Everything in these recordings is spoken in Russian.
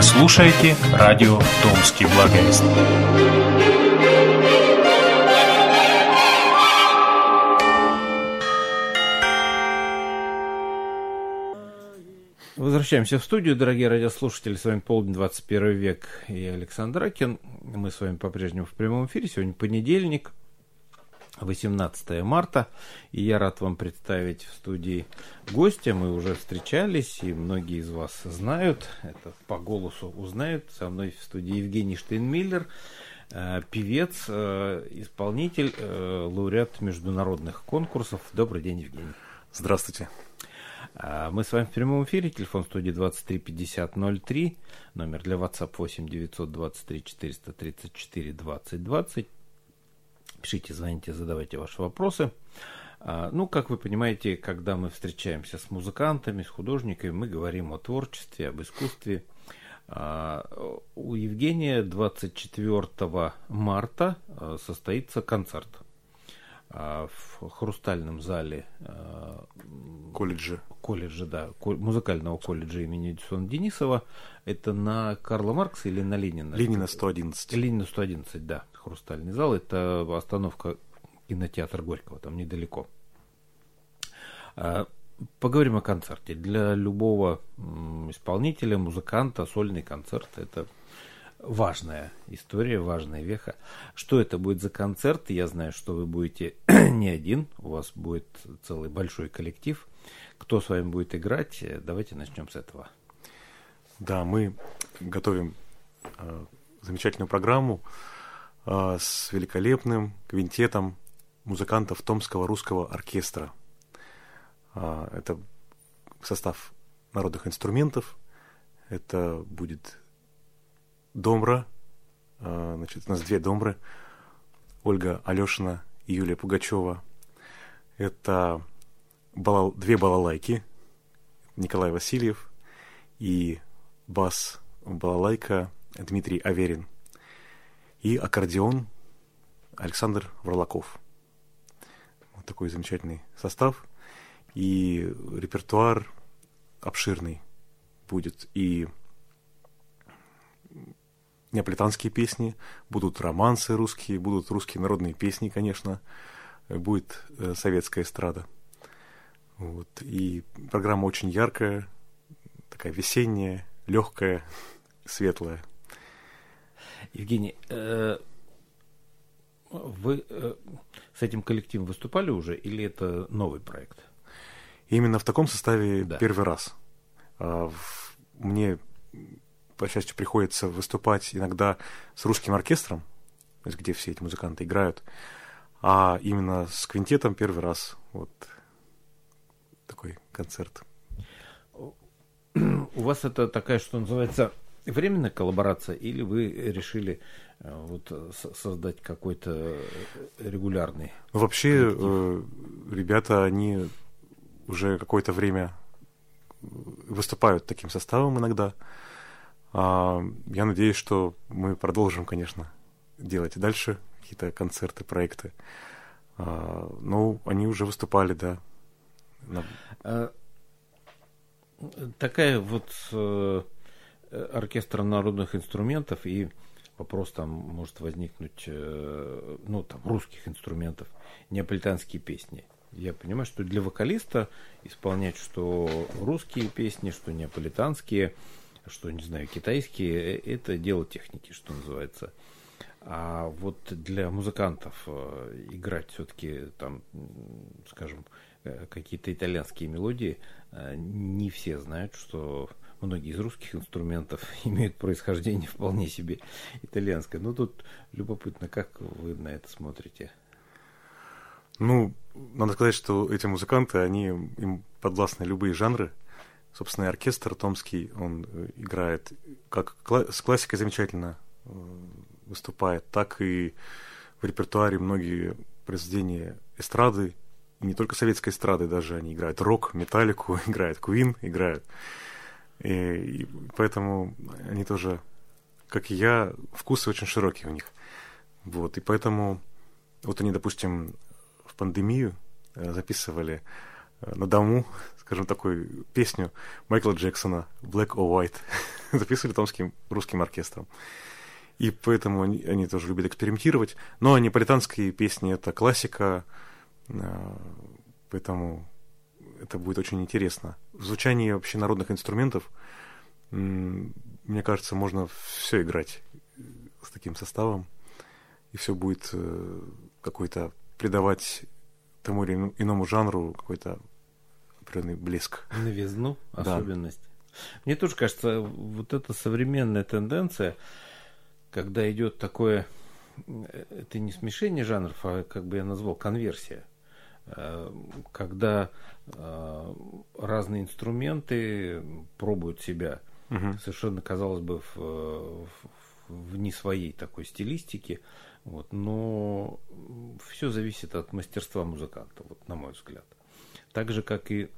Вы слушаете радио «Томский благовест». Возвращаемся в студию, дорогие радиослушатели. С вами «Полдень, 21 век» и Александр Ракин. Мы с вами по-прежнему в прямом эфире. Сегодня понедельник, 18 марта. И я рад вам представить в студии гостя. Мы уже встречались, и многие из вас знают, это по голосу узнают. Со мной в студии Евгений Штейнмиллер, певец, исполнитель, лауреат международных конкурсов. Добрый день, Евгений. Здравствуйте. Мы с вами в прямом эфире, телефон студии 23 50 03, номер для WhatsApp 8 923 434 20 20. Пишите, звоните, задавайте ваши вопросы. Ну, как вы понимаете, когда мы встречаемся с музыкантами, с художниками, мы говорим о творчестве, об искусстве. У Евгения 24 марта состоится концерт в хрустальном зале колледжа, да, музыкального колледжа имени Эдисона Денисова. Это на Карла Маркса или на Ленина? Ленина 111. Ленина 111, да, хрустальный зал. Это остановка кинотеатра Горького, там недалеко. Поговорим о концерте. Для любого исполнителя, музыканта, сольный концерт – это важная история, важная веха. Что это будет за концерт? Я знаю, что вы будете не один, у вас будет целый большой коллектив. Кто с вами будет играть? Давайте начнем с этого. Да, мы готовим замечательную программу с великолепным квинтетом музыкантов Томского русского оркестра. Это состав народных инструментов. Это будет домбра. Значит, у нас две домбры. Ольга Алешина и Юлия Пугачева. Это две балалайки. Николай Васильев и бас-балалайка Дмитрий Аверин. И аккордеон Александр Варлаков. Вот такой замечательный состав. И репертуар обширный будет. И неаполитанские песни, будут романсы русские, будут русские народные песни, конечно, будет советская эстрада. Вот. И программа очень яркая, такая весенняя, легкая, светлая. Евгений, вы с этим коллективом выступали уже или это новый проект? Именно в таком составе да. Первый раз. Мне, по счастью, приходится выступать иногда с русским оркестром, то есть где все эти музыканты играют, а именно с квинтетом первый раз. Вот такой концерт. У вас это такая, что называется, временная коллаборация, или вы решили вот создать какой-то регулярный? Вообще, ребята, они уже какое-то время выступают таким составом иногда. Я надеюсь, что мы продолжим, конечно, делать и дальше какие-то концерты, проекты. Но они уже выступали, да. Такая вот оркестр народных инструментов, и вопрос там может возникнуть, ну, там, русских инструментов, неаполитанские песни. Я понимаю, что для вокалиста исполнять что русские песни, что неаполитанские, что, не знаю, китайские, это дело техники, что называется. А вот для музыкантов играть все-таки там, скажем, какие-то итальянские мелодии, не все знают, что многие из русских инструментов имеют происхождение вполне себе итальянское. Но тут любопытно, как вы на это смотрите? Ну, надо сказать, что эти музыканты, им подвластны любые жанры. Собственно, оркестр томский, он играет как с классикой замечательно выступает, так и в репертуаре многие произведения эстрады, и не только советской эстрады даже, они играют рок, металлику, играют Queen, играют. И поэтому они тоже, как и я, вкусы очень широкие у них. Вот, и поэтому вот они, допустим, в пандемию записывали на дому, скажем, такую песню Майкла Джексона «Black or White» записывали Томским русским оркестром. И поэтому они тоже любят экспериментировать. Но неаполитанские песни — это классика, поэтому это будет очень интересно. В звучании вообще народных инструментов, мне кажется, можно все играть с таким составом, и все будет какой-то придавать тому или иному жанру какой-то определенный блеск. Новизну, Да. особенность. Мне тоже кажется, вот эта современная тенденция, когда идет такое, это не смешение жанров, а как бы я назвал, конверсия. Когда разные инструменты пробуют себя совершенно, казалось бы, в не своей такой стилистике, вот, но все зависит от мастерства музыканта, вот, на мой взгляд. Так же, как и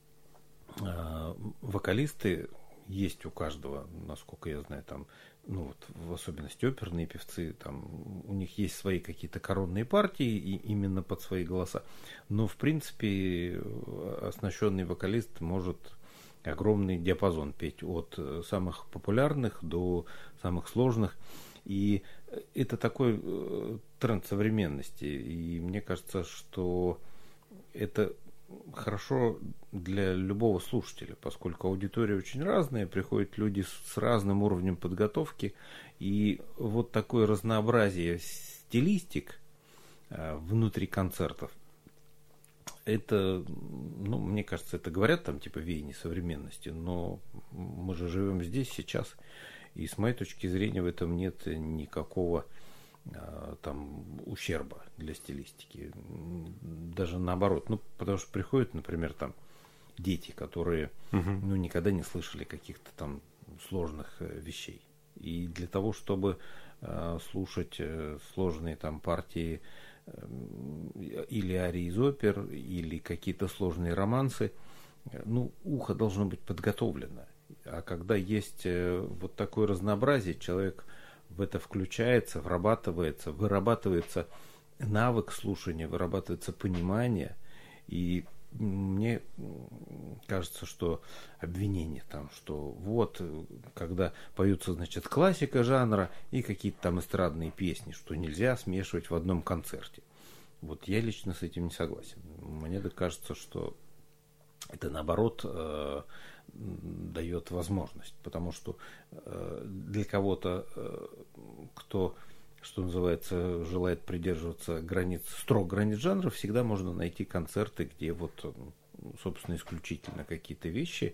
вокалисты, есть у каждого, насколько я знаю, там, ну вот, в особенности оперные певцы, там, у них есть свои какие-то коронные партии и именно под свои голоса. Но, в принципе, оснащенный вокалист может огромный диапазон петь от самых популярных до самых сложных. И это такой тренд современности. И мне кажется, что это хорошо для любого слушателя, поскольку аудитория очень разная, приходят люди с разным уровнем подготовки, и вот такое разнообразие стилистик внутри концертов, это, ну, мне кажется, это говорят там типа веяние современности, но мы же живем здесь, сейчас, и с моей точки зрения в этом нет никакого там ущерба для стилистики, даже наоборот, ну, потому что приходят, например, там дети, которые ну, никогда не слышали каких-то там сложных вещей, и для того, чтобы слушать сложные там партии или арии из опер, или какие-то сложные романсы, ну, ухо должно быть подготовлено, а когда есть вот такое разнообразие, человек в это включается, вырабатывается навык слушания, вырабатывается понимание. И мне кажется, что обвинение там, что вот, когда поются, значит, классика жанра и какие-то там эстрадные песни, что нельзя смешивать в одном концерте. Вот я лично с этим не согласен. Мне кажется, что это наоборот дает возможность, потому что для кого-то, кто, что называется, желает придерживаться строг границ жанра, всегда можно найти концерты, где вот, собственно, исключительно какие-то вещи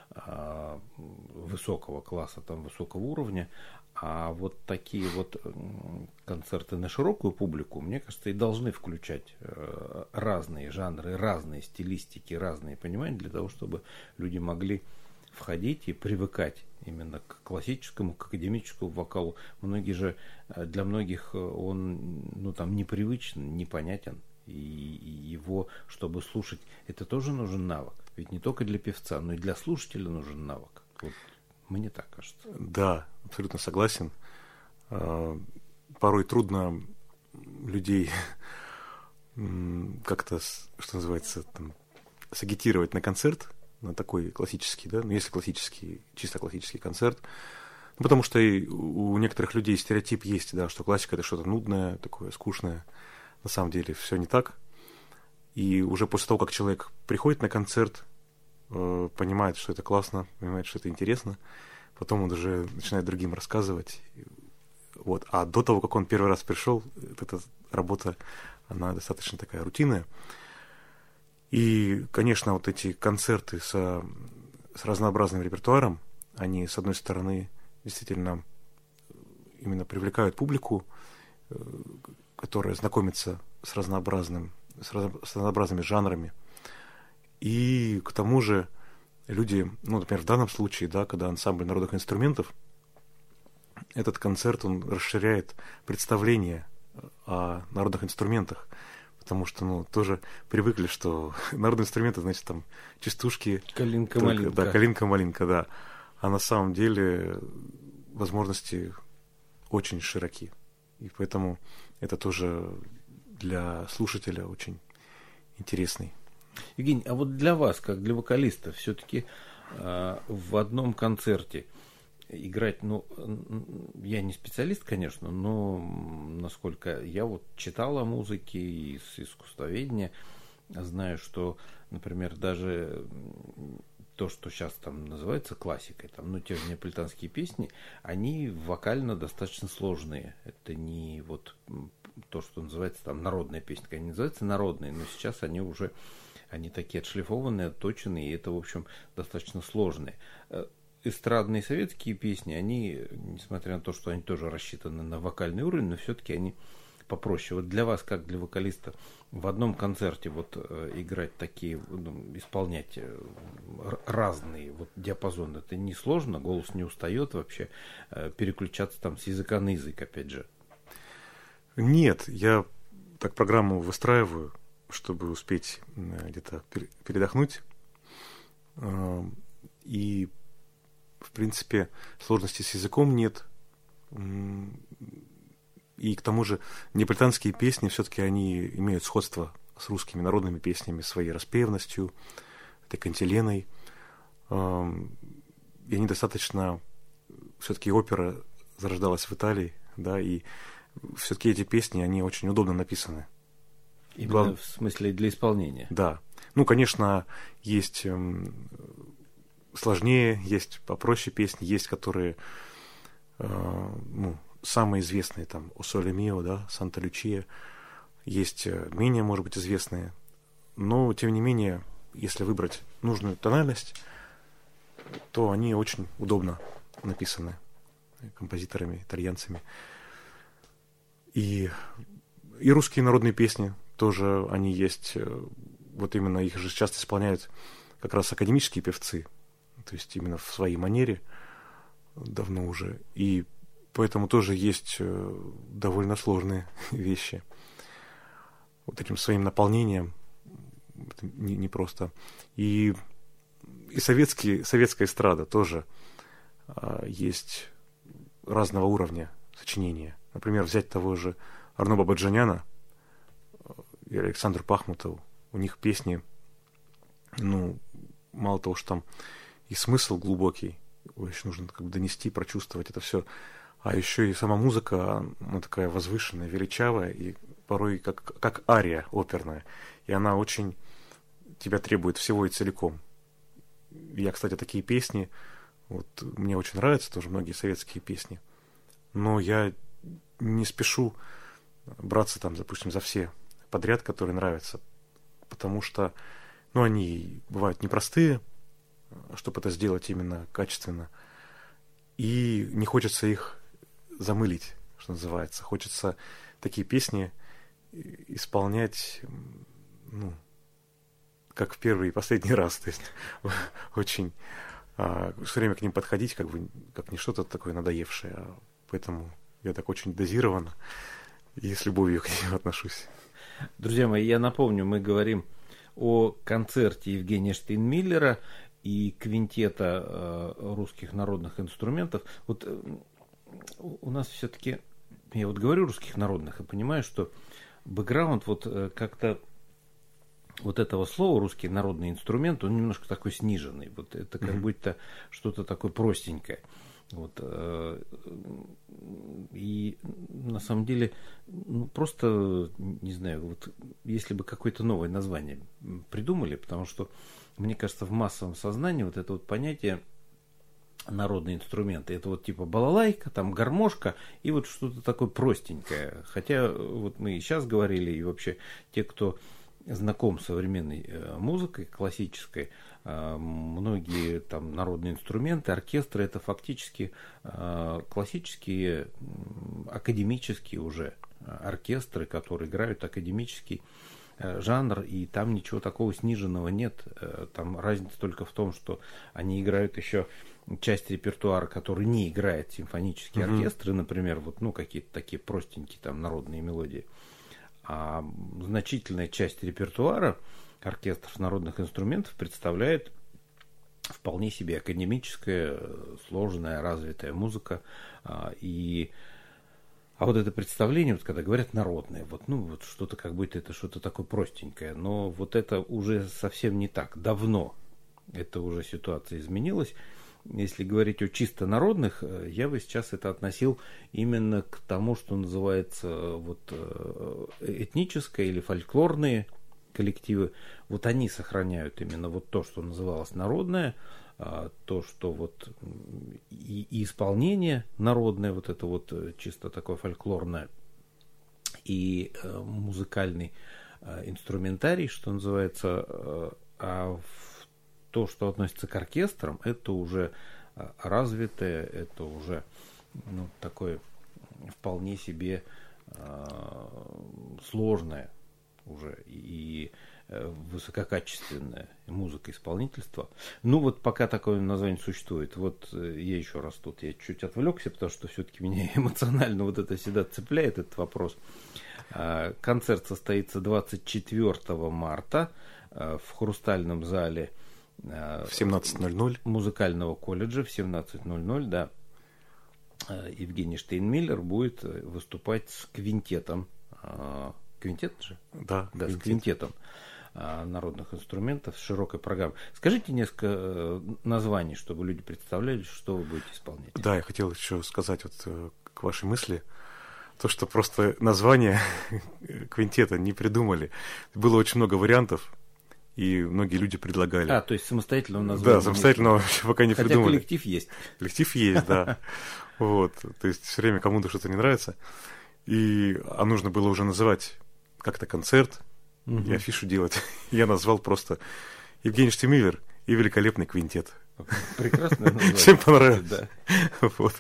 высокого класса, там, высокого уровня, а вот такие вот концерты на широкую публику, мне кажется, и должны включать разные жанры, разные стилистики, разные понимания, для того, чтобы люди могли входить и привыкать именно к классическому, к академическому вокалу. Для многих он, ну, там, непривычен, непонятен, и его, чтобы слушать, это тоже нужен навык. Ведь не только для певца, но и для слушателя нужен навык. Вот мне так кажется. Да, абсолютно согласен. Порой трудно людей как-то, что называется, там, сагитировать на концерт, на такой классический, да, ну, если классический, чисто классический концерт, ну, потому что и у некоторых людей стереотип есть, да, что классика — это что-то нудное, такое скучное. На самом деле все не так. И уже после того, как человек приходит на концерт, понимает, что это классно, понимает, что это интересно, потом он уже начинает другим рассказывать. Вот. А до того, как он первый раз пришел, эта работа, она достаточно такая рутинная. И, конечно, вот эти концерты с разнообразным репертуаром, они, с одной стороны, действительно именно привлекают публику, которая знакомится с разнообразными жанрами. И к тому же люди, ну, например, в данном случае, да, когда ансамбль народных инструментов, этот концерт, он расширяет представление о народных инструментах, потому что, ну, тоже привыкли, что народные инструменты, значит, там, частушки. Калинка-малинка. Да, калинка-малинка, да. А на самом деле возможности очень широки. И поэтому это тоже для слушателя очень интересный Евгений, а вот для вас, как для вокалиста, все-таки в одном концерте играть, ну, я не специалист, конечно, но насколько я вот читал о музыке из искусствоведения, знаю, что, например, даже то, что сейчас там называется классикой, там, ну, те же неаполитанские песни, они вокально достаточно сложные. Это не вот то, что называется там народная песня, они называются народные, но сейчас они уже, они такие отшлифованные, отточенные, и это, в общем, достаточно сложные. Эстрадные советские песни, они, несмотря на то, что они тоже рассчитаны на вокальный уровень, но все-таки они попроще. Вот для вас, как для вокалиста, в одном концерте вот играть такие, исполнять разные вот диапазоны, это не сложно, голос не устает вообще, переключаться там с языка на язык, опять же? Нет, я так программу выстраиваю, чтобы успеть где-то передохнуть. И, в принципе, сложностей с языком нет. И к тому же неаполитанские песни, все-таки они имеют сходство с русскими народными песнями, своей распевностью, этой кантиленой. И они достаточно... Все-таки опера зарождалась в Италии, да, и все-таки эти песни, они очень удобно написаны. Именно в смысле для исполнения? Да. Ну, конечно, есть сложнее, есть попроще песни, есть, которые, ну, самые известные, там, «О Соле Мио», да, «Санта Лючия», есть менее, может быть, известные, но, тем не менее, если выбрать нужную тональность, то они очень удобно написаны композиторами, итальянцами. И русские народные песни тоже, они есть, вот именно их же часто исполняют как раз академические певцы, то есть именно в своей манере, давно уже, и поэтому тоже есть довольно сложные вещи. Вот этим своим наполнением непросто. И советская эстрада тоже есть разного уровня сочинения. Например, взять того же Арно Бабаджаняна и Александру Пахмутову. У них песни, ну, мало того, что там и смысл глубокий, очень нужно как бы донести, прочувствовать это все, а еще и сама музыка, она такая возвышенная, величавая, и порой как ария оперная. И она очень тебя требует всего и целиком. Я, кстати, такие песни, вот мне очень нравятся тоже многие советские песни, но я не спешу браться там, допустим, за все подряд, которые нравятся, потому что, ну, они бывают непростые, чтобы это сделать именно качественно, и не хочется их замылить, что называется. Хочется такие песни исполнять, ну, как в первый и последний раз, то есть очень все время к ним подходить, как бы, как не что-то такое надоевшее, поэтому я так очень дозированно и с любовью к ним отношусь. Друзья мои, я напомню, мы говорим о концерте Евгения Штейнмиллера и квинтета русских народных инструментов. Вот у нас все-таки, я вот говорю русских народных и понимаю, что бэкграунд вот как-то вот этого слова русский народный инструмент, он немножко такой сниженный. Вот это как будто что-то такое простенькое. Вот, и на самом деле, ну, просто, не знаю, вот если бы какое-то новое название придумали, потому что, мне кажется, в массовом сознании вот это вот понятие народные инструменты, это вот типа балалайка, там гармошка и вот что-то такое простенькое. Хотя вот мы и сейчас говорили, и вообще те, кто знаком с современной музыкой классической, многие там народные инструменты, оркестры, это фактически классические, академические уже оркестры, которые играют академический жанр, и там ничего такого сниженного нет. Там разница только в том, что они играют еще часть репертуара, который не играет симфонические оркестры, например, вот, ну, какие-то такие простенькие там народные мелодии. А значительная часть репертуара оркестров народных инструментов представляет вполне себе академическая, сложная, развитая музыка. И А вот это представление, вот когда говорят народное, вот, ну, вот что-то как будто это что-то такое простенькое, но вот это уже совсем не так, давно это уже ситуация изменилась. Если говорить о чисто народных, я бы сейчас это относил именно к тому, что называется вот этническое или фольклорные коллективы. Вот они сохраняют именно вот то, что называлось народное, то, что вот и исполнение народное, вот это вот чисто такое фольклорное, и музыкальный инструментарий, что называется, а то, что относится к оркестрам, это уже развитое, это уже ну, такое вполне себе сложное уже и высококачественная музыка исполнительства. Ну вот пока такое название существует, вот я еще раз тут, я чуть отвлекся, потому что все-таки меня эмоционально вот это всегда цепляет, этот вопрос. Концерт состоится 24 марта в Хрустальном зале в 17:00 музыкального колледжа, в 17:00, да. Евгений Штейнмиллер будет выступать с квинтетом. Квинтет же? Да, с квинтетом народных инструментов, с широкой программой. Скажите несколько названий, чтобы люди представляли, что вы будете исполнять. Да, я хотел еще сказать вот к вашей мысли, то, что просто название квинтета не придумали. Было очень много вариантов, и многие люди предлагали. То есть самостоятельного названия. Да, самостоятельного еще пока не придумали. Хотя коллектив есть. Коллектив есть, да. Вот, то есть все время кому-то что-то не нравится. А нужно было уже называть как-то концерт, и афишу делать. Я назвал просто Евгений Штейнмиллер и великолепный квинтет. Прекрасно название. Всем понравилось. Да. Вот.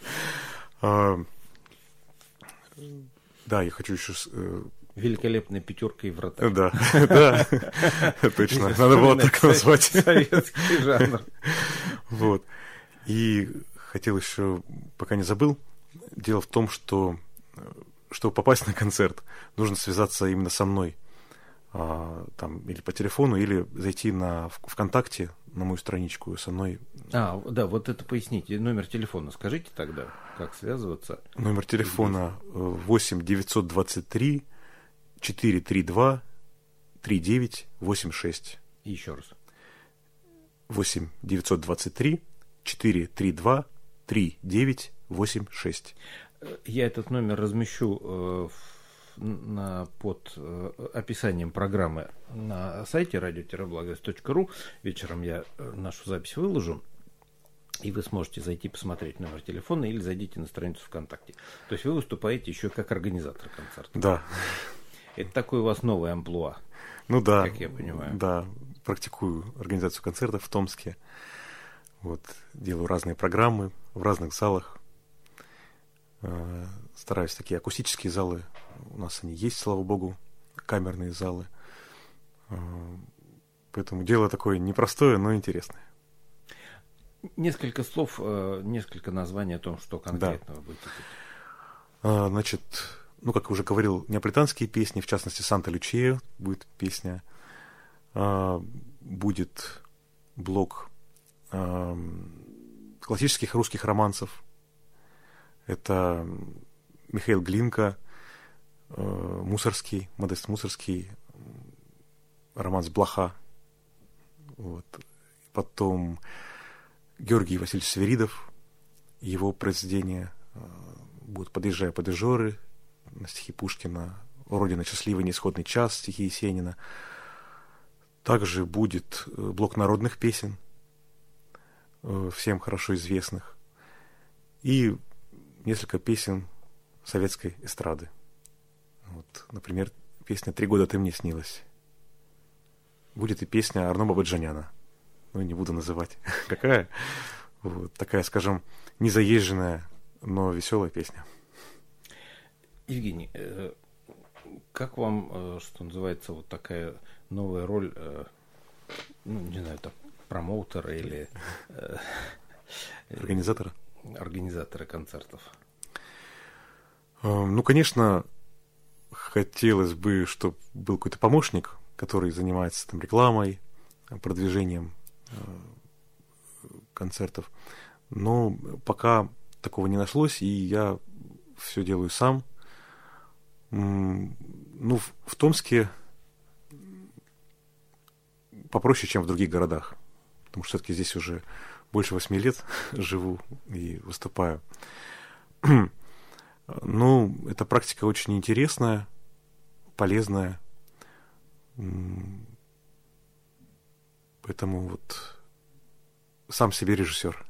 Да, я хочу еще... Великолепная пятерка и врата. Да, да, точно. Надо было так назвать. Советский жанр. Вот. И хотел еще, пока не забыл, дело в том, что чтобы попасть на концерт, нужно связаться именно со мной. Там, или по телефону, или зайти на ВКонтакте, на мою страничку со мной. Да, вот это поясните. Номер телефона скажите тогда, как связываться. Номер телефона 8 923 432 3986. И еще раз. 8 923 432 3986. Я этот номер размещу под описанием программы на сайте radio-благость.ру. Вечером я нашу запись выложу, и вы сможете зайти посмотреть номер телефона или зайдите на страницу ВКонтакте. То есть вы выступаете еще как организатор концерта. Да. Это такой у вас новый амплуа. Ну да. Как я понимаю. Да, практикую организацию концертов в Томске. Вот, делаю разные программы в разных залах. Стараюсь такие акустические залы. У нас они есть, слава богу, камерные залы. Поэтому дело такое непростое, но интересное. Несколько слов, несколько названий о том, что конкретно вы будете делать. Значит, как я уже говорил, неаполитанские песни, в частности, Санта Лючия будет песня. Будет блок классических русских романсов. Это Михаил Глинка, Мусорский, Модест Мусорский, романс «Блоха». Вот. Потом Георгий Васильевич Свиридов, его произведения будут «Подъезжая под Ижоры», на стихи Пушкина, «Родина счастливый неисходный час», стихи Есенина. Также будет блок народных песен, всем хорошо известных, и несколько песен советской эстрады. Вот, например, песня «3 года ты мне снилась». Будет и песня Арно Бабаджаняна. Не буду называть, какая. Вот, такая, скажем, незаезженная, но веселая песня. Евгений, как вам, что называется, вот такая новая роль, не знаю, там, промоутера или... Организатора концертов? Конечно, хотелось бы, чтобы был какой-то помощник, который занимается там рекламой, продвижением концертов. Но пока такого не нашлось, и я все делаю сам. Ну, в Томске попроще, чем в других городах. Потому что все-таки здесь уже больше 8 лет живу и выступаю. Ну, эта практика очень интересная, полезная. Поэтому вот сам себе режиссер.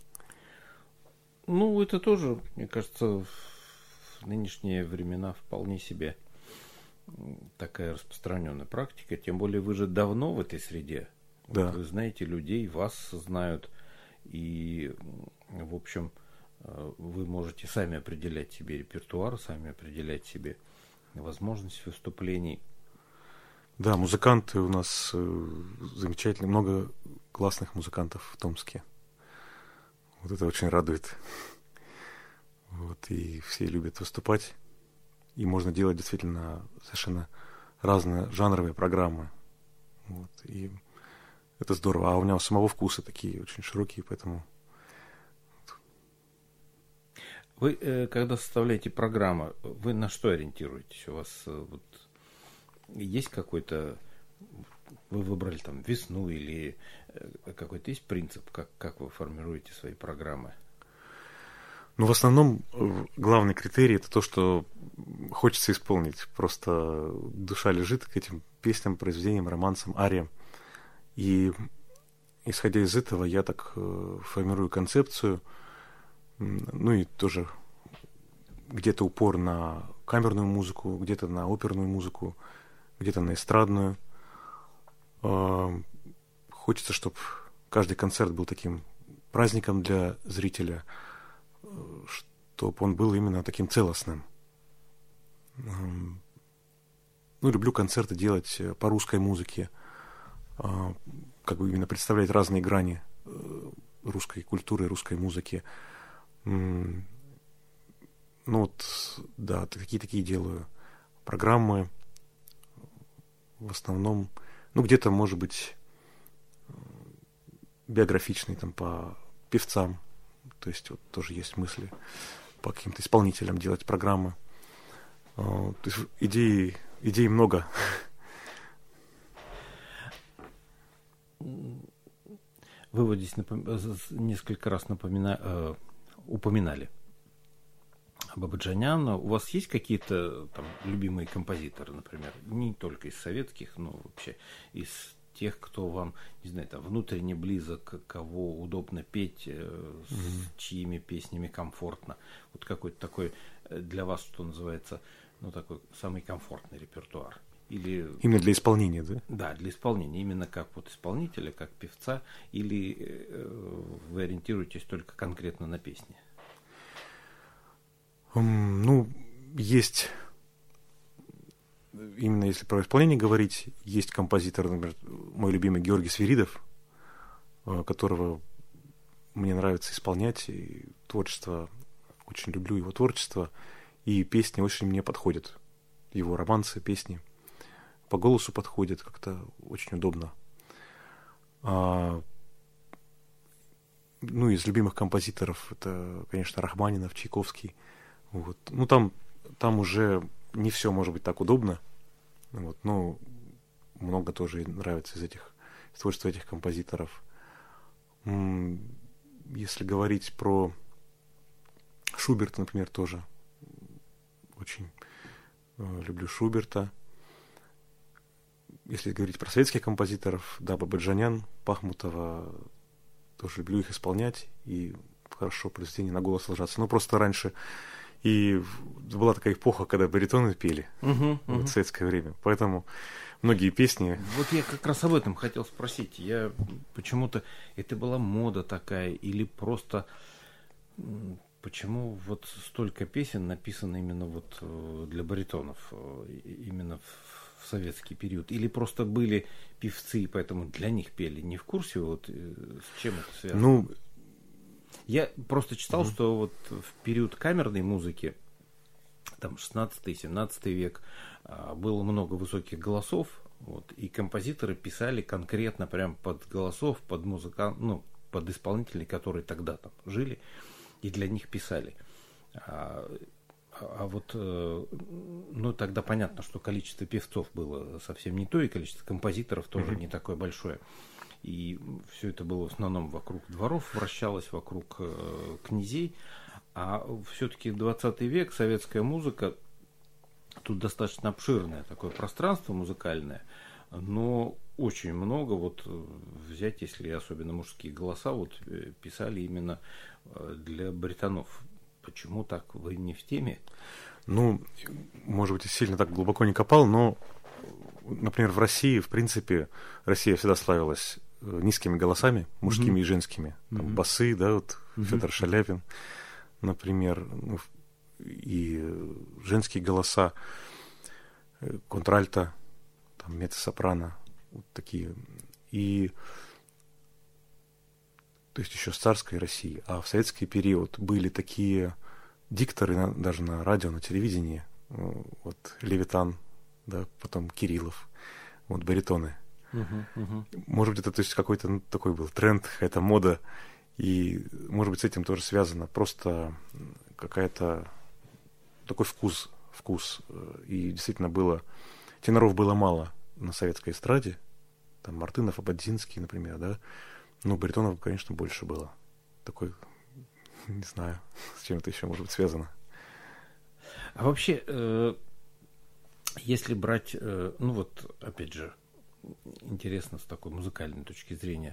Ну, это тоже, мне кажется, в нынешние времена вполне себе такая распространенная практика. Тем более вы же давно в этой среде. Да. Вот вы знаете людей, вас знают. И, в общем, вы можете сами определять себе репертуар, сами определять себе возможность выступлений. Да, музыканты у нас замечательные, много классных музыкантов в Томске. Вот это очень радует. Вот, и все любят выступать. И можно делать действительно совершенно разные жанровые программы. Вот, и это здорово. А у меня у самого вкусы такие очень широкие, поэтому... Вы, когда составляете программу, вы на что ориентируетесь? У вас вот есть какой-то... Вы выбрали там весну или какой-то есть принцип, как вы формируете свои программы? Ну, в основном главный критерий — это то, что хочется исполнить. Просто душа лежит к этим песням, произведениям, романсам, ариям. И исходя из этого я так формирую концепцию. Ну и тоже где-то упор на камерную музыку, где-то на оперную музыку, где-то на эстрадную. Хочется, чтобы каждый концерт был таким праздником для зрителя, чтобы он был именно таким целостным. Ну, люблю концерты делать по русской музыке, как бы именно представлять разные грани русской культуры, русской музыки. Ну вот, да, такие делаю программы. В основном, ну где-то, может быть, биографичные там по певцам. То есть вот тоже есть мысли по каким-то исполнителям делать программы. То есть идей много. Вы вот здесь несколько раз упоминали Бабаджаняна. У вас есть какие-то там любимые композиторы, например, не только из советских, но вообще из тех, кто вам, не знаю, там, внутренне близок, кого удобно петь, с чьими песнями комфортно? Вот какой-то такой для вас, что называется, ну, такой самый комфортный репертуар. Или... Именно для исполнения, да? Да, для исполнения. Именно как вот исполнителя, как певца, или вы ориентируетесь только конкретно на песни? Ну, есть, именно если про исполнение говорить, есть композитор, например, мой любимый Георгий Свиридов, которого мне нравится исполнять, и творчество, очень люблю его творчество, и песни очень мне подходят, его романсы, песни. По голосу подходят, как-то очень удобно. Ну, из любимых композиторов это, конечно, Рахманинов, Чайковский. Вот. Ну, там уже не все может быть так удобно. Вот. Но много тоже нравится из творчества этих композиторов. Если говорить про Шуберта, например, тоже очень люблю Шуберта. Если говорить про советских композиторов, да, Бабаджанян, Пахмутова, тоже люблю их исполнять, и хорошо произведения на голос ложатся. Ну, просто раньше и была такая эпоха, когда баритоны пели в советское время, поэтому многие песни... Вот я как раз об этом хотел спросить. Я почему-то... Это была мода такая, или просто... Почему вот столько песен написано именно вот для баритонов, именно в советский период? Или просто были певцы, и поэтому для них пели? Не в курсе, вот с чем это связано? Ну, я просто читал, что вот в период камерной музыки, там 16-17 век, было много высоких голосов, вот, и композиторы писали конкретно прям под голосов, под музыкантов, под исполнителей, которые тогда там жили, и для них писали. А А вот, ну, тогда понятно, что количество певцов было совсем не то, и количество композиторов тоже не такое большое. И все это было в основном вокруг дворов, вращалось вокруг князей. А все-таки 20 век, советская музыка, тут достаточно обширное такое пространство музыкальное, но очень много, вот взять, если особенно мужские голоса, вот писали именно для баритонов. Почему так? Вы не в теме? Ну, может быть, я сильно так глубоко не копал, но, например, в России, в принципе, Россия всегда славилась низкими голосами, мужскими и женскими. Там басы, да, вот Федор Шаляпин, например, ну, и женские голоса, контральто, там, меццо-сопрано, вот такие. И то есть еще с царской России. А в советский период были такие дикторы, даже на радио, на телевидении. Вот Левитан, да, потом Кириллов, вот баритоны. Может быть, это то есть какой-то такой был тренд, какая-то мода, и, может быть, с этим тоже связано. Просто какая-то такой вкус. И действительно было... Теноров было мало на советской эстраде. Там Мартынов, Ободзинский, например, да. Ну, баритонов, конечно, больше было. Такой, не знаю, с чем это еще может быть связано. А вообще, если брать, ну вот, опять же, интересно с такой музыкальной точки зрения,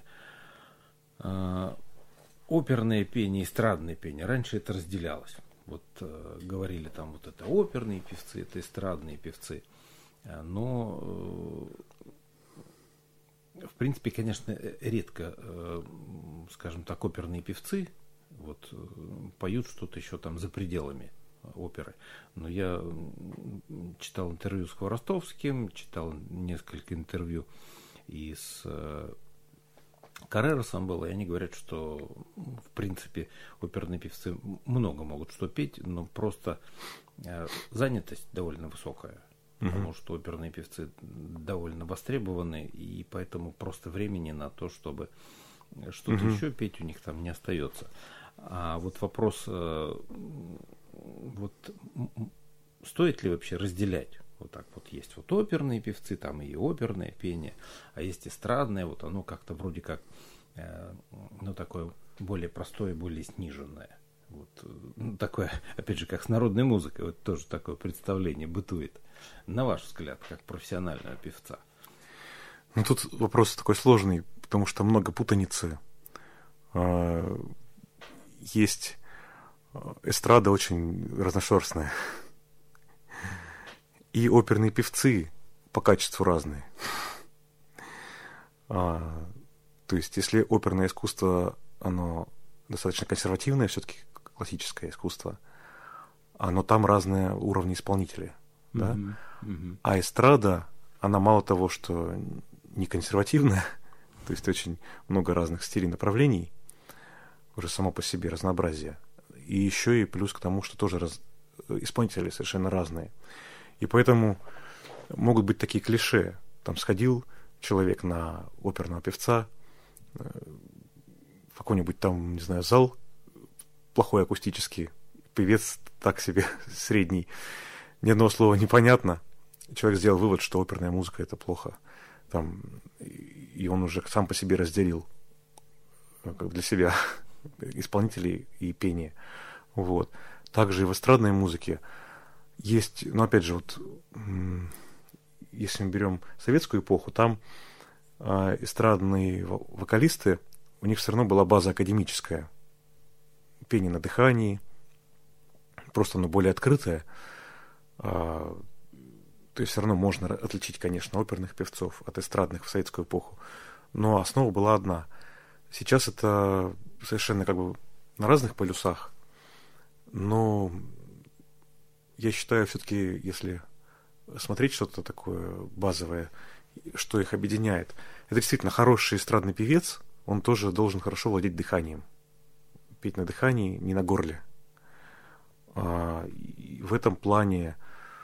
оперное пение, эстрадное пение, раньше это разделялось. Вот говорили там, вот это оперные певцы, это эстрадные певцы. Но... В принципе, конечно, редко, скажем так, оперные певцы вот, поют что-то еще там за пределами оперы. Но я читал интервью с Хворостовским, читал несколько интервью и с Карреросом было, и они говорят, что, в принципе, оперные певцы много могут что петь, но просто занятость довольно высокая. Потому что оперные певцы довольно востребованы, и поэтому просто времени на то, чтобы что-то еще петь, у них там не остается. А вот вопрос, вот стоит ли вообще разделять? Вот так вот есть вот оперные певцы, там и оперное пение, а есть эстрадное, вот оно как-то вроде как, ну, такое более простое, более сниженное. Вот, ну, такое, опять же, как с народной музыкой, вот тоже такое представление бытует. На ваш взгляд, как профессионального певца? Ну, тут вопрос такой сложный, потому что много путаницы. Есть эстрада очень разношерстная. И оперные певцы по качеству разные. То есть, если оперное искусство, оно достаточно консервативное, все-таки классическое искусство, но там разные уровни исполнителей. Да? А эстрада, она мало того, что не консервативная, то есть очень много разных стилей, направлений, уже само по себе разнообразие, и еще и плюс к тому, что тоже исполнители совершенно разные. И поэтому могут быть такие клише. Там сходил человек на оперного певца, в какой-нибудь там, не знаю, зал плохой акустический, певец так себе средний, ни одного слова непонятно. Человек сделал вывод, что оперная музыка это плохо. Там, и он уже сам по себе разделил как для себя исполнителей и пение. Вот. Также и в эстрадной музыке есть, ну опять же, вот, если мы берем советскую эпоху, там эстрадные вокалисты, у них все равно была база академическая. Пение на дыхании, просто оно более открытое. То есть все равно можно отличить, конечно, оперных певцов от эстрадных в советскую эпоху. Но основа была одна. Сейчас это совершенно как бы на разных полюсах. Но я считаю, все-таки, если смотреть что-то такое базовое, что их объединяет, это действительно хороший эстрадный певец, он тоже должен хорошо владеть дыханием. Петь на дыхании, не на горле. И в этом плане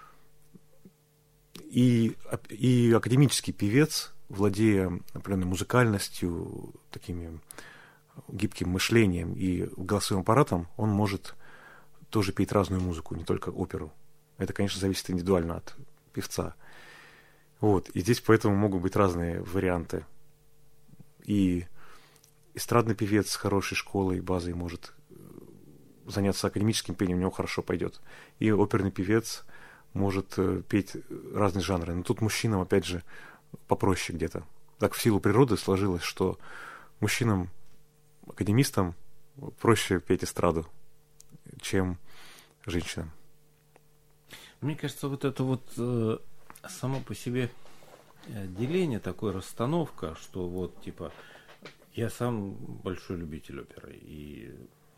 и академический певец, владея определенной музыкальностью, таким гибким мышлением и голосовым аппаратом, он может тоже петь разную музыку, не только оперу. Это, конечно, зависит индивидуально от певца. Вот. И здесь поэтому могут быть разные варианты. И эстрадный певец с хорошей школой, базой может заняться академическим пением, у него хорошо пойдет. И оперный певец может петь разные жанры. Но тут мужчинам, опять же, попроще где-то. Так в силу природы сложилось, что мужчинам, академистам, проще петь эстраду, чем женщинам. Мне кажется, вот это вот само по себе деление, такое расстановка, что вот типа я сам большой любитель оперы, и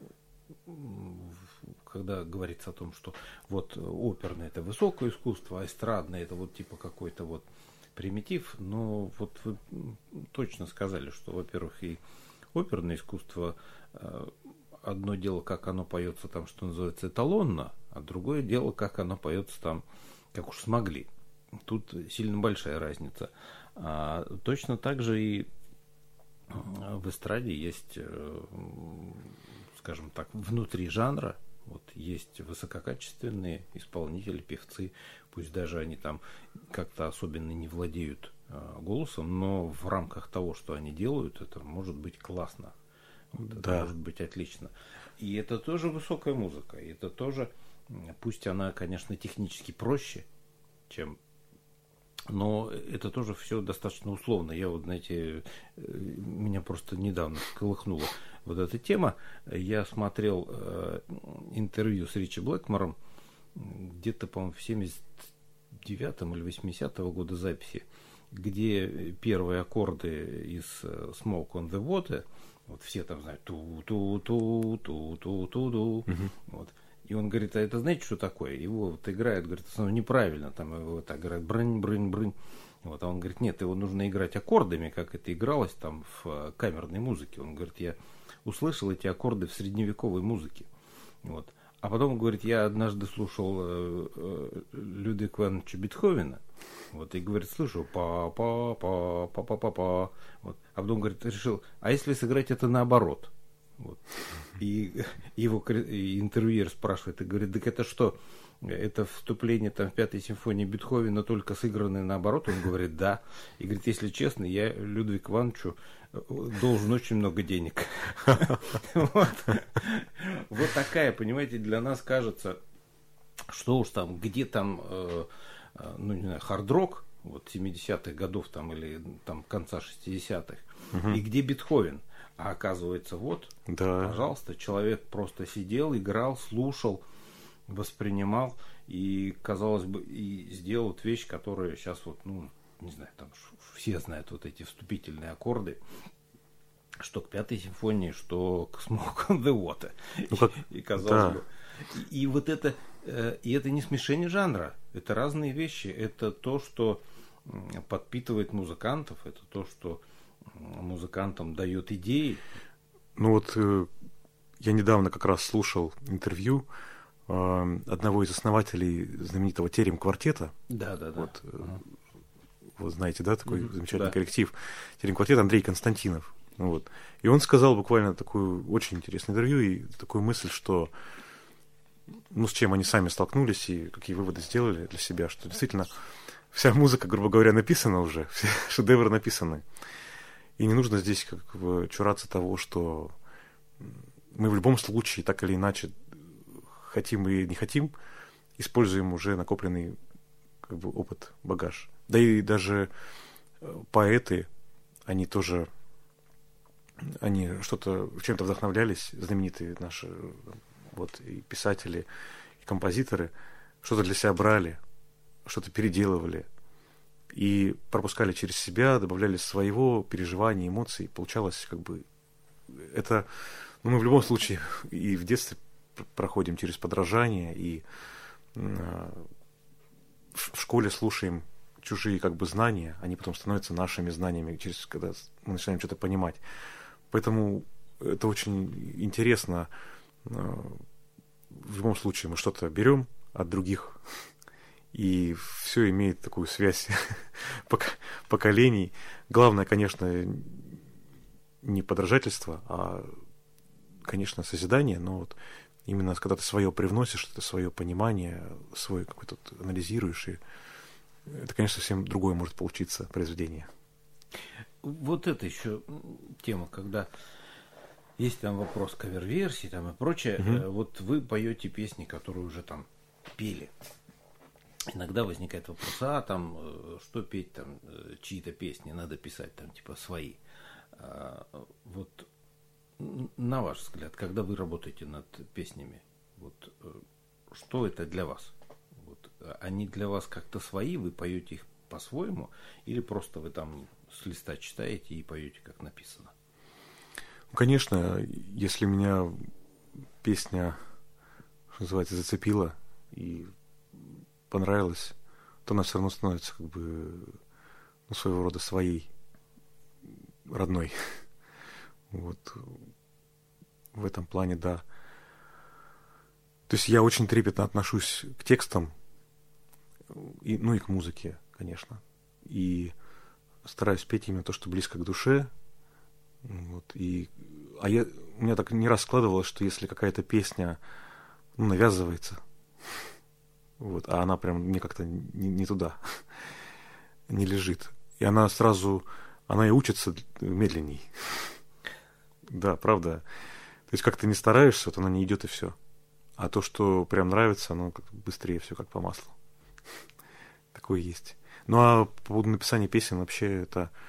когда говорится о том, что вот оперное это высокое искусство, а эстрадное это вот типа какой-то вот примитив, но вот вы точно сказали, что, во-первых, и оперное искусство, одно дело, как оно поется там, что называется, эталонно, а другое дело, как оно поется там, как уж смогли. Тут сильно большая разница. Точно так же и в эстраде есть, скажем так, внутри жанра, вот есть высококачественные исполнители, певцы, пусть даже они там как-то особенно не владеют голосом, но в рамках того, что они делают, это может быть классно. Вот это может быть отлично. И это тоже высокая музыка. И это тоже, пусть она, конечно, технически проще, чем... Но это тоже все достаточно условно. Я вот, знаете, меня просто недавно колыхнула вот эта тема. Я смотрел интервью с Ричи Блэкмором где-то, по-моему, в 79-м или 80-го года записи, где первые аккорды из Smoke on the Water, вот все там знают ту-ту-ту-ту-ту-ту-ту. Вот. И он говорит, а это знаете, что такое? Его вот играют, говорит, неправильно, там его так играют, брынь-брынь-брынь. Вот, а он говорит, нет, его нужно играть аккордами, как это игралось там в камерной музыке. Он говорит, я услышал эти аккорды в средневековой музыке. Вот. А потом, говорит, я однажды слушал Людвига Ивановича Бетховена, вот, и говорит, слышу, па-па-па-па-па-па-па. Вот. А потом, говорит, решил, а если сыграть это наоборот? Вот. И его интервьюер спрашивает и говорит, так это что, это вступление там в пятой симфонии Бетховена только сыгранное наоборот? Он говорит, да. И говорит, если честно, я Людвигу Ивановичу должен очень много денег. Вот такая, понимаете, для нас кажется, что уж там, где там, ну не знаю, хард-рок, вот 70-х годов там или там конца 60-х, и где Бетховен. А оказывается, вот, пожалуйста, человек просто сидел, играл, слушал, воспринимал и, казалось бы, и сделал вот вещь, которая сейчас вот, ну, не знаю, там все знают вот эти вступительные аккорды, что к пятой симфонии, что к Smoke on the Water. Ну, как... И казалось бы. И вот это, и это не смешение жанра, это разные вещи, это то, что подпитывает музыкантов, это то, что музыкантам дает идеи. Ну вот я недавно как раз слушал интервью одного из основателей знаменитого Терем-квартета. Да. Вот, вот знаете, да, такой замечательный коллектив Терем-квартет, Андрей Константинов. Вот. И он сказал буквально такую очень интересное интервью и такую мысль, что ну, с чем они сами столкнулись и какие выводы сделали для себя, что действительно вся музыка, грубо говоря, написана уже, все шедевры написаны. И не нужно здесь как бы чураться того, что мы в любом случае, так или иначе, хотим и не хотим, используем уже накопленный как бы опыт, багаж. Да и даже поэты, они тоже, они что-то, чем-то вдохновлялись, знаменитые наши вот и писатели, и композиторы, что-то для себя брали, что-то переделывали. И пропускали через себя, добавляли своего переживания, эмоций. Получалось как бы... Это... Ну, мы в любом случае и в детстве проходим через подражание, и в школе слушаем чужие как бы знания, они потом становятся нашими знаниями, через когда мы начинаем что-то понимать. Поэтому это очень интересно. В любом случае мы что-то берем от других, и все имеет такую связь поколений. Главное, конечно, не подражательство, а, конечно, созидание. Но вот Именно когда ты свое привносишь, это свое понимание, свой какой-то анализируешь, и это, конечно, совсем другое может получиться произведение. Вот это еще тема, когда есть там вопрос кавер-версии там и прочее. Вот вы поете песни, которые уже там пели. Иногда возникает вопрос, что петь, там, чьи-то песни, надо писать, там, типа, свои. Вот, на ваш взгляд, когда вы работаете над песнями, вот, что это для вас? Вот, они для вас как-то свои, вы поете их по-своему, или просто вы там с листа читаете и поете, как написано? Ну, конечно, если меня песня, что называется, зацепила и понравилась, то она все равно становится как бы своего рода своей, родной. Вот в этом плане, да. То есть я очень трепетно отношусь к текстам, и к музыке, конечно. И стараюсь петь именно то, что близко к душе. Вот, у меня так не раз складывалось, что если какая-то песня навязывается, вот, а она прям мне как-то не туда, не лежит. И она и учится медленней. Да, правда. То есть как ты не стараешься, вот она не идет и все. А то, что прям нравится, оно как быстрее все как по маслу. Такое есть. Ну а по поводу написания песен вообще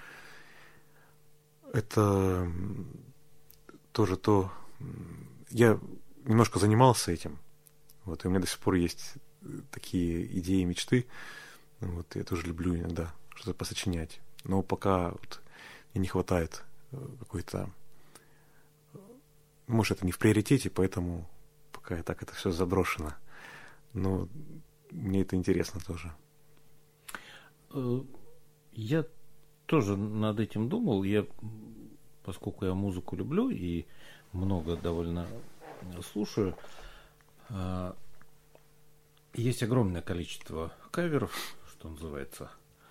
это тоже то... Я немножко занимался этим. Вот, и у меня до сих пор есть такие идеи, мечты. Вот, я тоже люблю иногда что-то посочинять. Но пока вот мне не хватает какой-то... Может, это не в приоритете, поэтому пока так это все заброшено. Но мне это интересно тоже. Я тоже над этим думал. Поскольку я музыку люблю и много довольно слушаю, есть огромное количество каверов, что называется.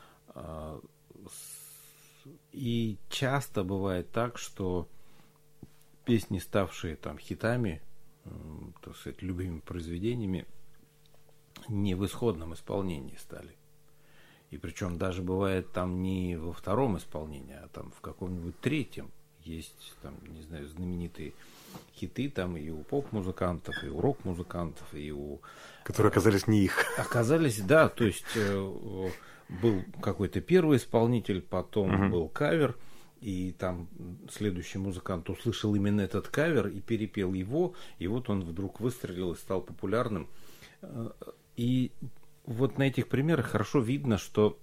И часто бывает так, что песни, ставшие там хитами, так сказать, любыми произведениями, не в исходном исполнении стали. И причем даже бывает там не во втором исполнении, а там в каком-нибудь третьем. Есть там, не знаю, знаменитые хиты там и у поп-музыкантов, и у рок-музыкантов, и у... Которые оказались не их. Оказались, да, то есть был какой-то первый исполнитель, потом был кавер, и там следующий музыкант услышал именно этот кавер и перепел его, и вот он вдруг выстрелил и стал популярным. И вот на этих примерах хорошо видно, что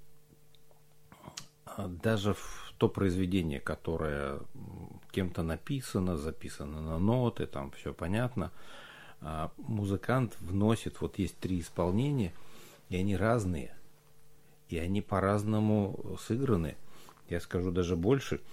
даже в то произведение, которое кем-то написано, записано на ноты, там все понятно, музыкант вносит, вот есть 3 исполнения, и они разные, и они по-разному сыграны. Я скажу даже больше,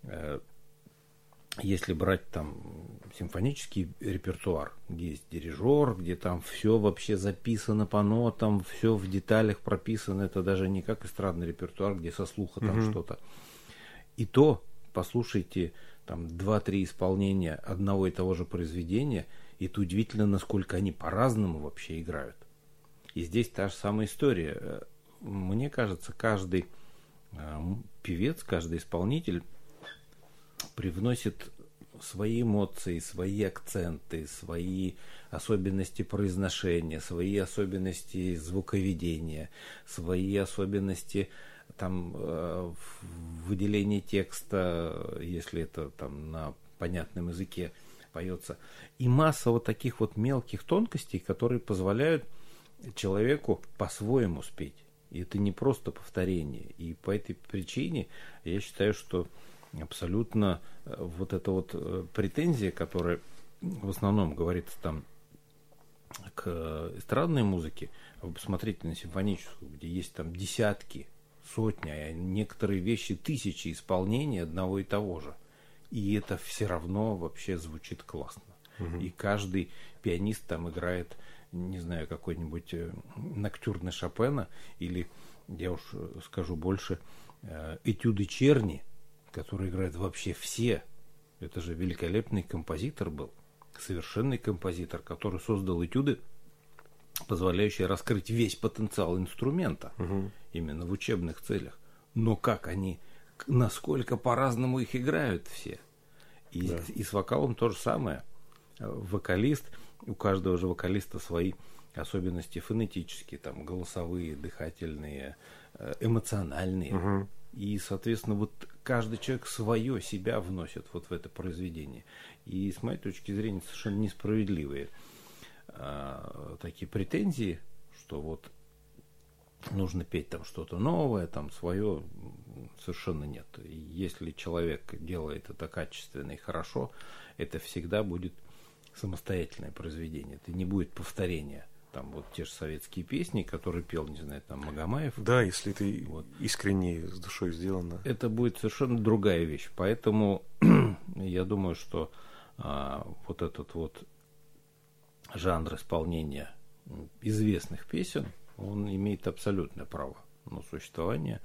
если брать там симфонический репертуар, где есть дирижер, где там все вообще записано по нотам, все в деталях прописано, это даже не как эстрадный репертуар, где со слуха там что-то. И то, послушайте, там 2-3 исполнения одного и того же произведения, и это удивительно, насколько они по-разному вообще играют. И здесь та же самая история. Мне кажется, каждый певец, каждый исполнитель привносит свои эмоции, свои акценты, свои особенности произношения, свои особенности звуковедения, свои особенности там выделения текста, если это там на понятном языке поется. И масса вот таких вот мелких тонкостей, которые позволяют человеку по-своему спеть. И это не просто повторение. И по этой причине я считаю, что абсолютно вот эта вот претензия, которая в основном говорится там к эстрадной музыке, вы посмотрите на симфоническую, где есть там десятки, сотни, а некоторые вещи тысячи исполнений одного и того же. И это все равно вообще звучит классно. И каждый пианист там играет, не знаю, какой-нибудь ноктюрны Шопена, или, я уж скажу больше, этюды Черни, который играет вообще все. Это же великолепный композитор был. совершенный композитор, который создал этюды, позволяющие раскрыть весь потенциал инструмента именно в учебных целях. Но как они, насколько по-разному их играют все. И с вокалом то же самое. Вокалист, у каждого же вокалиста свои особенности фонетические, там, голосовые, дыхательные, эмоциональные. И, соответственно, вот каждый человек свое себя вносит вот в это произведение. И, с моей точки зрения, совершенно несправедливые такие претензии, что вот нужно петь там что-то новое, там свое, совершенно нет. И если человек делает это качественно и хорошо, это всегда будет самостоятельное произведение. Это не будет повторения. Там вот те же советские песни, которые пел, не знаю, там Магомаев. Да, если это искренне, с душой сделано. Это будет совершенно другая вещь. Поэтому я думаю, что вот этот вот жанр исполнения известных песен, он имеет абсолютное право на существование.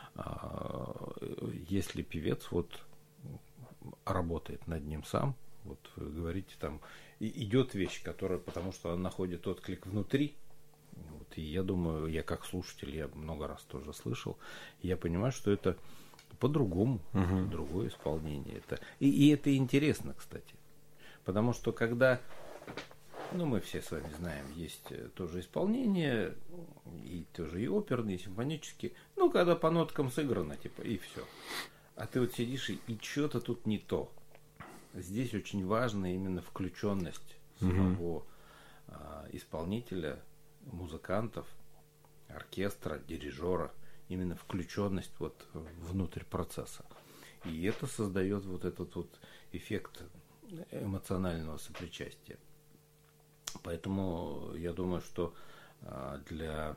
Если певец вот работает над ним сам, вот вы говорите, там идет вещь, которая, потому что она находит отклик внутри. Вот, и я думаю, я как слушатель, я много раз тоже слышал, я понимаю, что это по-другому, другое исполнение. И это интересно, кстати. Потому что когда, мы все с вами знаем, есть тоже исполнение, и тоже и оперные, и симфонические, когда по ноткам сыграно, типа, и все. А ты вот сидишь, и что-то тут не то. Здесь очень важна именно включенность самого исполнителя, музыкантов, оркестра, дирижера, именно включенность вот внутрь процесса. И это создает вот этот вот эффект эмоционального сопричастия. Поэтому я думаю, что для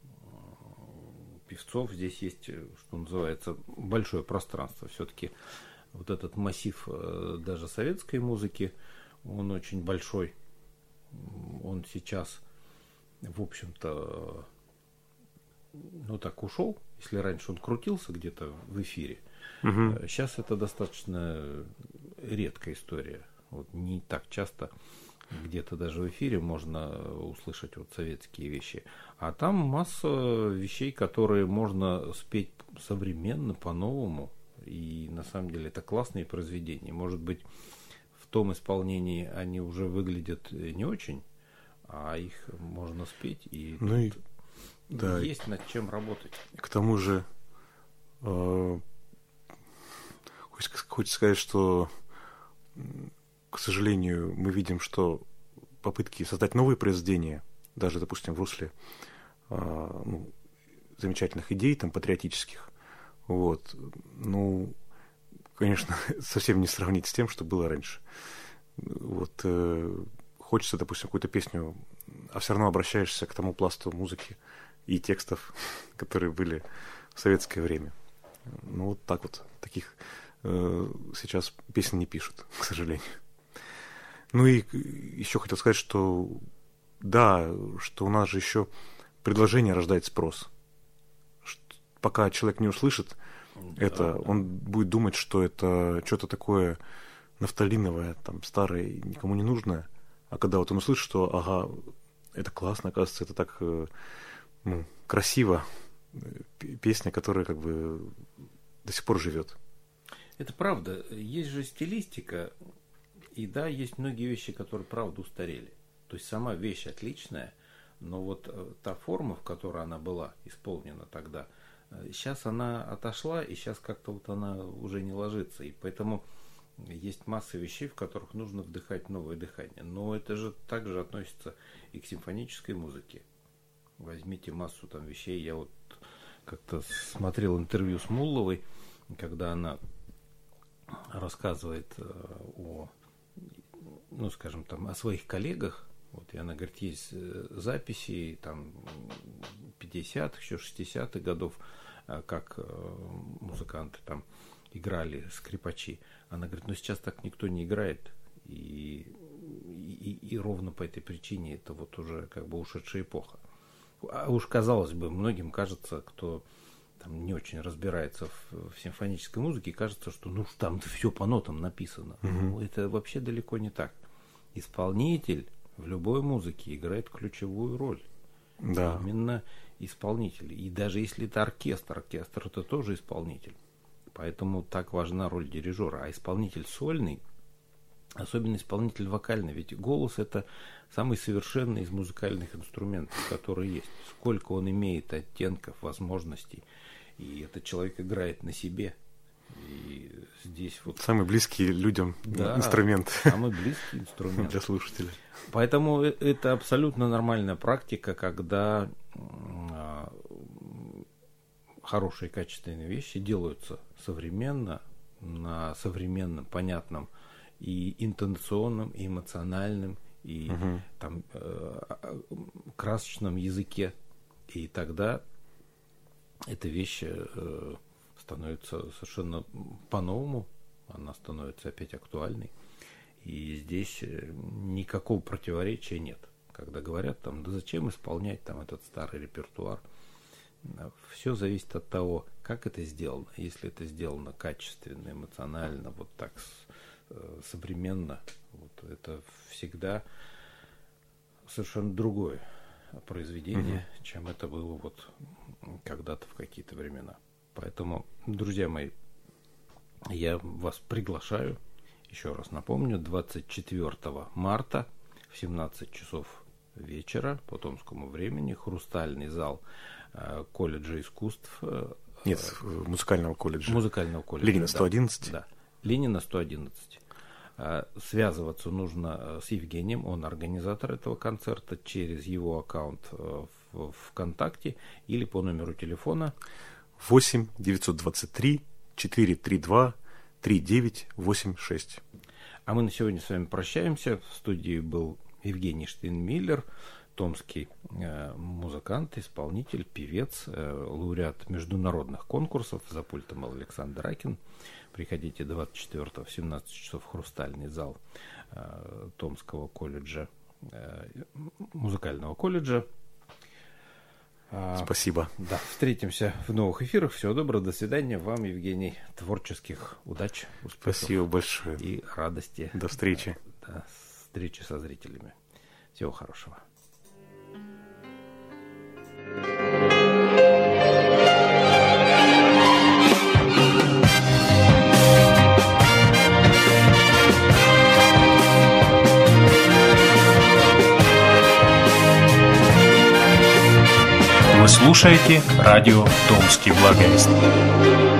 певцов здесь есть, что называется, большое пространство. Все-таки вот этот массив даже советской музыки, он очень большой. Он сейчас, в общем-то, так ушел. Если раньше он крутился где-то в эфире, сейчас это достаточно редкая история. Вот не так часто где-то даже в эфире можно услышать вот советские вещи. А там масса вещей, которые можно спеть современно, по-новому. И на самом деле это классные произведения. Может быть, в том исполнении они уже выглядят не очень, а их можно спеть, и есть над чем работать. К тому же, хочется сказать, что, к сожалению, мы видим, что попытки создать новые произведения, даже, допустим, в русле замечательных идей, там, патриотических, конечно, совсем не сравнить с тем, что было раньше. Хочется, допустим, какую-то песню, а все равно обращаешься к тому пласту музыки и текстов, которые были в советское время. Так вот, таких сейчас песен не пишут, к сожалению. И еще хотел сказать, что что у нас же еще предложение рождает спрос. Пока человек не услышит это, он будет думать, что это что-то такое нафталиновое, там, старое, никому не нужное. А когда вот он услышит, что, это классно, оказывается, это так красиво, песня, которая как бы до сих пор живет. Это правда. Есть же стилистика, и есть многие вещи, которые, правда, устарели. То есть сама вещь отличная, но вот та форма, в которой она была исполнена тогда, сейчас она отошла, и сейчас как-то вот она уже не ложится. И поэтому есть масса вещей, в которых нужно вдыхать новое дыхание. Но это же также относится и к симфонической музыке. Возьмите массу там вещей. Я вот как-то смотрел интервью с Мулловой, когда она рассказывает о своих коллегах. И она говорит, есть записи там 50-х, еще 60-х годов, как музыканты там играли, скрипачи. Она говорит, сейчас так никто не играет. И ровно по этой причине это вот уже как бы ушедшая эпоха. А уж казалось бы, многим кажется, кто там не очень разбирается в симфонической музыке, кажется, что там все по нотам написано. Это вообще далеко не так. исполнитель в любой музыке играет ключевую роль. Да. Именно исполнитель. И даже если это оркестр это тоже исполнитель. Поэтому так важна роль дирижера. А исполнитель сольный, особенно исполнитель вокальный, ведь голос — это самый совершенный из музыкальных инструментов, которые есть. Сколько он имеет оттенков, возможностей. И этот человек играет на себе. И здесь вот... Самый близкий людям инструмент. Самый близкий инструмент. Для слушателей. Поэтому это абсолютно нормальная практика, когда хорошие качественные вещи делаются современно, на современном, понятном и интонационном, и эмоциональном, и там, красочном языке. И тогда эта вещь становится совершенно по-новому, она становится опять актуальной. И здесь никакого противоречия нет. Когда говорят, там, да зачем исполнять там этот старый репертуар, все зависит от того, как это сделано. Если это сделано качественно, эмоционально, вот так современно, вот, это всегда совершенно другое произведение, чем это было вот когда-то в какие-то времена. Поэтому, друзья мои, я вас приглашаю, еще раз напомню, 24 марта в 17 часов вечера по томскому времени, Хрустальный зал колледжа искусств. Нет, музыкального колледжа. Музыкального колледжа. Ленина 111. Да, Ленина 111. Связываться нужно с Евгением, он организатор этого концерта, через его аккаунт в ВКонтакте или по номеру телефона 8 923 432 3986. А мы на сегодня с вами прощаемся. В студии был Евгений Штейнмиллер, томский музыкант, исполнитель, певец, лауреат международных конкурсов. За пультом Александр Ракин. Приходите 24-го в 17 часов в Хрустальный зал Томского колледжа, музыкального колледжа. Спасибо. Да, встретимся в новых эфирах. Всего доброго, до свидания. Вам, Евгений, творческих удач, успехов. Спасибо большое. И радости. До встречи. До встречи со зрителями. Всего хорошего. Вы слушаете радио «Томский благовест».